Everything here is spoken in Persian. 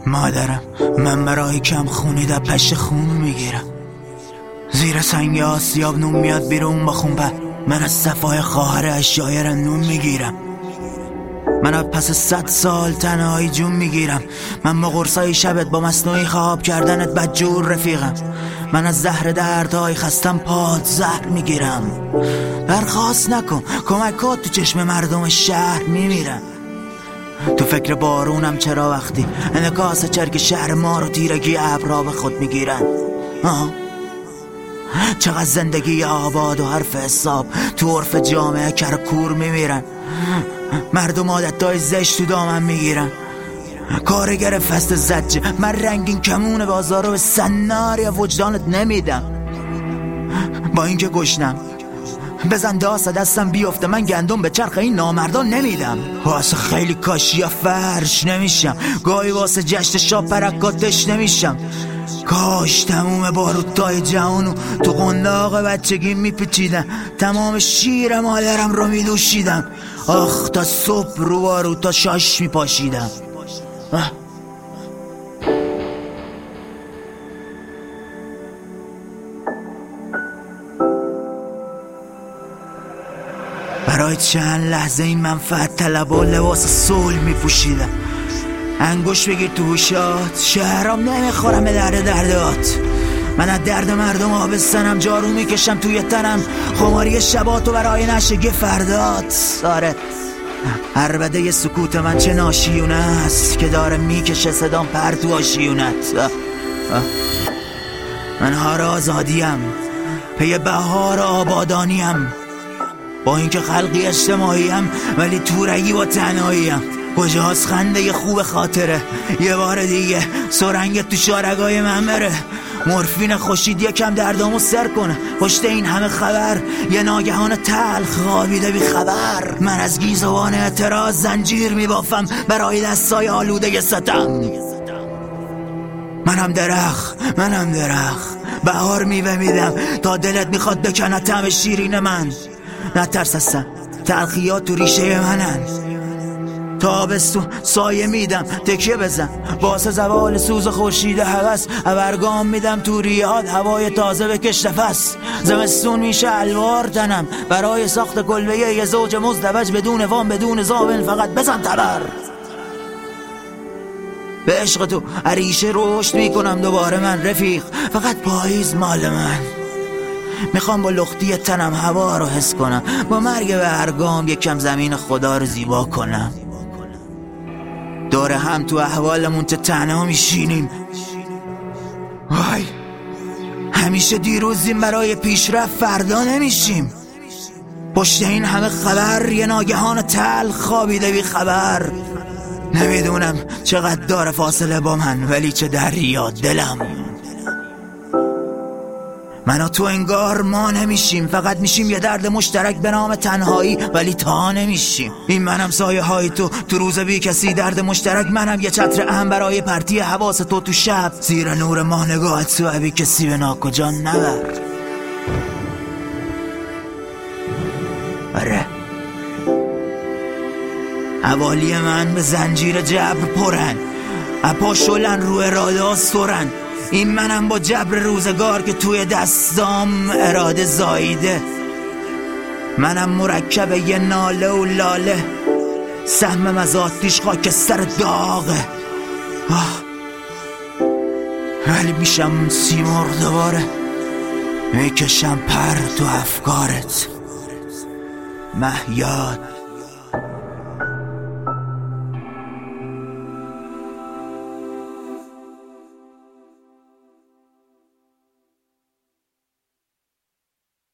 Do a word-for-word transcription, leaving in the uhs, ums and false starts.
مادرم من برای کم خونی در پشت خون میگیرم. زیر سنگ آسیاب نون میاد بیرون با خونپه. من از صفای خواهر اشایر نون میگیرم. من از پس صد سال تنهایی جون میگیرم. من با قرصای شبت با مصنوعی خواب کردنت بدجور رفیقم. من از زهر دردهای خستم پاد زهر میگیرم. درخواست نکن کمکات تو چشم مردم شهر میمیرم. تو فکر بارونم چرا وقتی انعکاس چرک شهر ما رو تیرگی ابرا به خود میگیرن. آه چقدر زندگی آباد و حرف حساب تو عرف جامعه کرکور میمیرن. مردم عادتهای زشت تو دامن میگیرن. کارگر فست زجه من رنگین کمون بازار رو به سنار یا وجدانت نمیدم. با اینکه گشنم بزن داست دستم بیفته من گندم به چرخ این نامردان نمیدم. واسه خیلی کاشی یا فرش نمیشم. گاهی واسه جشت شاب پرکاتش نمیشم. کاش تموم باروتای جهانو تو قنداق بچگی میپیچیدم. تمام شیر مادرم رو میدوشیدم. آخ تا صبح رو باروتا شاش میپاشیدم. برای چند لحظه این منفعت طلب و لباس صلح میپوشیدم. انگوش بگیر تو هوشات شهرام نمیخورم به درد دردات. من از درد مردم آبستنم جارو میکشم توی تنم. خماری شباتو برای نشگی فردات. آره عربده ی سکوت من چه ناشیونه است که داره میکشه صدام پر تو آشیونت. آه. آه. من هار آزادیم پی بهار آبادانیم. با اینکه خلقی اجتماعیم ولی تورگی و تنهاییم. کجاست خنده ی خوب خاطره یه بار دیگه سرنگت تو شارگای من بره. مورفین خوشید یکم دردامو سر کنه. پشت این همه خبر یه ناگهان تلخ خوابیده بی خبر. من از گیزوان اعتراض زنجیر میبافم برای دستای آلوده ستم. منم درخت منم درخت بهار میوه میدم تا دلت میخواد بکنه طعم شیرین من. نترس هستم تلخیات تو ریشه منن. تابستون سایه میدم تکیه بزن واسه زوال سوز خورشید هوس. ابرگام میدم تو ریاد هوای تازه بکش نفس. زمستون میشه الوار تنم برای ساخت کلبه یه زوج مزدوج بدون وام بدون زامن. فقط بزن تبر به عشق تو عریشه رشد میکنم دوباره من رفیق. فقط پاییز مال من. میخوام با لختی تنم هوا رو حس کنم. با مرگ برگام یکم زمین خدا رو زیبا کنم. دور هم تو احوالمون چه تنها میشینیم. وای همیشه دیروزیم برای پیشرفت فردا نمیشیم. پشت این همه خبر یه ناگهان تلخ خوابیده بی خبر. نمیدونم چقدر داره فاصله با من ولی چه دریا دلم. من و تو انگار ما نمیشیم. فقط میشیم یه درد مشترک به نام تنهایی ولی تا نمیشیم. این منم سایه های تو تو روز بی کسی درد مشترک. منم یه چتر اهم برای پرتی حواس تو تو شب. زیر نور ماه نگاهت تو بی کسی به ناکجا نبر. آره حوالی من به زنجیر جبر پرن. اپا شلن رو اراده ها سرن. این منم با جبر روزگار که توی دستام اراده زاییده. منم مرکب یه ناله و لاله. سهمم از آتیش خاکستر داغه. آه. ولی میشم سیمرغ دوباره میکشم پر تو افکارت. مهیاد